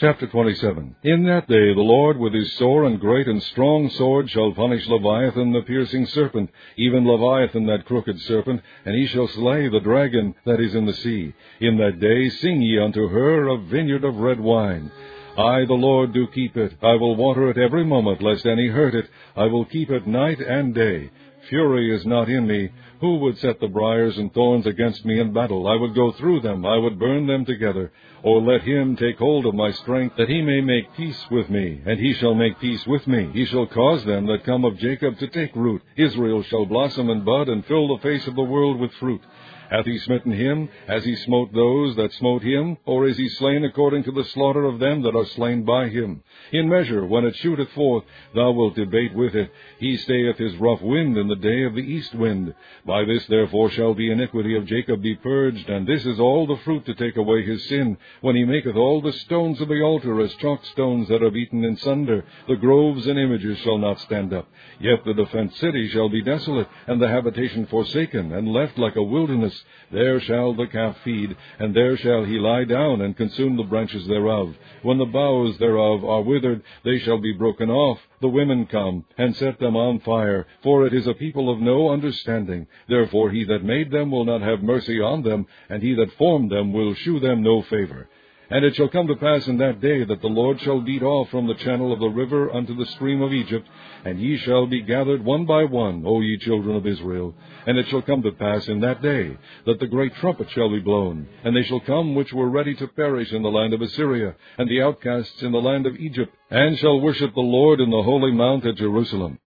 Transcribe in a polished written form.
Chapter 27. In that day the Lord with his sore and great and strong sword shall punish Leviathan the piercing serpent, even Leviathan that crooked serpent, and he shall slay the dragon that is in the sea. In that day sing ye unto her a vineyard of red wine. I, the Lord, do keep it. I will water it every moment, lest any hurt it. I will keep it night and day. Fury is not in me. Who would set the briars and thorns against me in battle? I would go through them. I would burn them together. Or let him take hold of my strength, that he may make peace with me. And he shall make peace with me. He shall cause them that come of Jacob to take root. Israel shall blossom and bud, and fill the face of the world with fruit. Hath he smitten him? Has he smote those that smote him? Or is he slain according to the slaughter of them that are slain by him? In measure, when it shooteth forth, thou wilt debate with it. He stayeth his rough wind in the day of the east wind. By this therefore shall the iniquity of Jacob be purged, and this is all the fruit to take away his sin, when he maketh all the stones of the altar as chalk stones that are beaten in sunder. The groves and images shall not stand up. Yet the defenced city shall be desolate, and the habitation forsaken, and left like a wilderness. There shall the calf feed, and there shall he lie down, and consume the branches thereof. When the boughs thereof are withered, they shall be broken off. The women come, and set them on fire, for it is a people of no understanding. Therefore he that made them will not have mercy on them, and he that formed them will shew them no favor. And it shall come to pass in that day that the Lord shall beat off from the channel of the river unto the stream of Egypt, and ye shall be gathered one by one, O ye children of Israel. And it shall come to pass in that day that the great trumpet shall be blown, and they shall come which were ready to perish in the land of Assyria, and the outcasts in the land of Egypt, and shall worship the Lord in the holy mount at Jerusalem.